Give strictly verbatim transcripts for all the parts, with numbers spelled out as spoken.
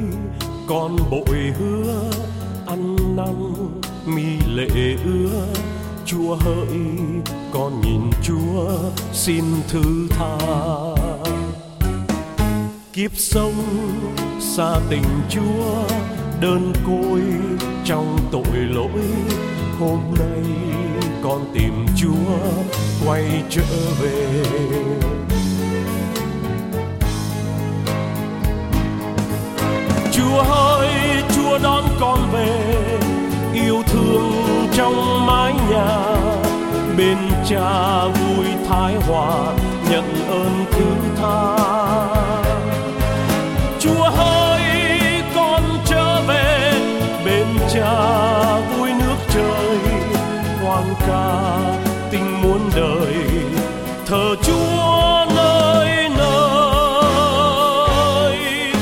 con bội hứa ăn năn mi lệ ứa. Chúa hỡi con nhìn Chúa xin thứ tha. Kiếp sống xa tình Chúa đơn côi trong tội lỗi, hôm nay con tìm Chúa quay trở về. Chúa ơi, Chúa đón con về, yêu thương trong mái nhà, bên Cha vui thái hòa nhận ơn thứ tha. Chúa ơi, con trở về, bên Cha vui nước trời, hoan ca tình muôn đời, thờ Chúa nơi nơi.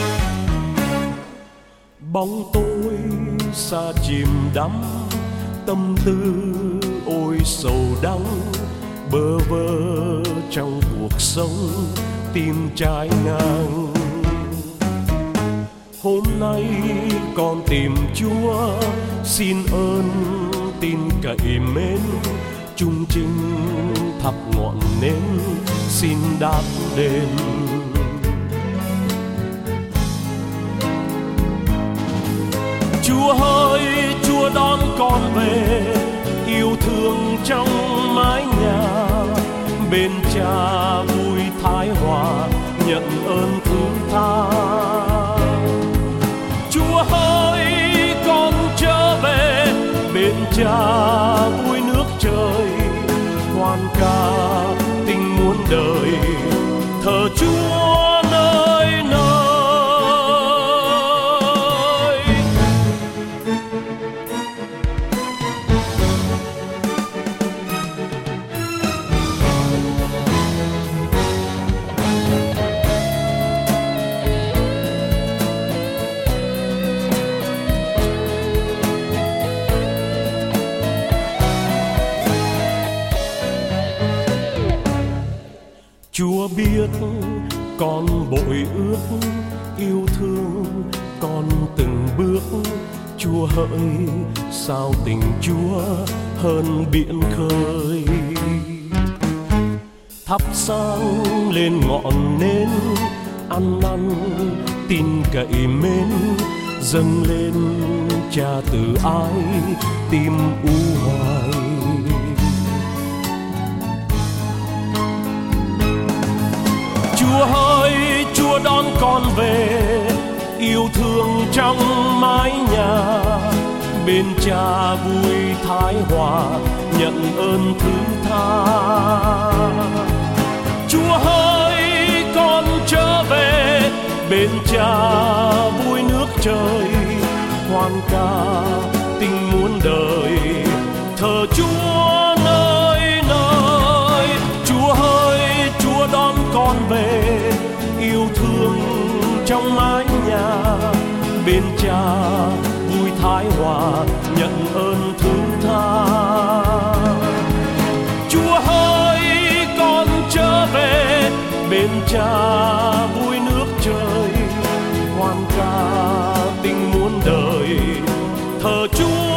Bóng tối xa chìm đắm, tâm tư ôi sầu đắng, bơ vơ trong cuộc sống tim trái ngang. Hôm nay con tìm Chúa xin ơn tin cậy mến, chung chinh thắp ngọn nến xin đáp đền. Chúa ơi, Chúa đón con về, yêu thương trong mái nhà, bên Cha vui thái hòa nhận ơn thứ tha. Chúa ơi, con trở về, bên Cha vui nước trời, hoan ca tình muôn đời, thờ Chúa nơi nơi. Chúa biết con bội ước, yêu thương con từng bước. Chúa hỡi sao tình Chúa hơn biển khơi. Thắp sáng lên ngọn nến, ăn năn tin cậy mến, dâng lên Cha từ ái tim u hoài. Chúa ơi, Chúa đón con về, yêu thương trong mái nhà, bên Cha vui thái hòa nhận ơn thứ tha. Chúa ơi, con trở về, bên Cha vui nước trời, hoan ca tình muôn đời, thờ Chúa nơi nơi. Chúa ơi, Chúa đón con về, yêu thương trong mái nhà, bên Cha vui thái hòa nhận ơn thứ tha. Chúa ơi, con trở về, bên Cha vui nước trời, hoan ca tình muôn đời, thờ Chúa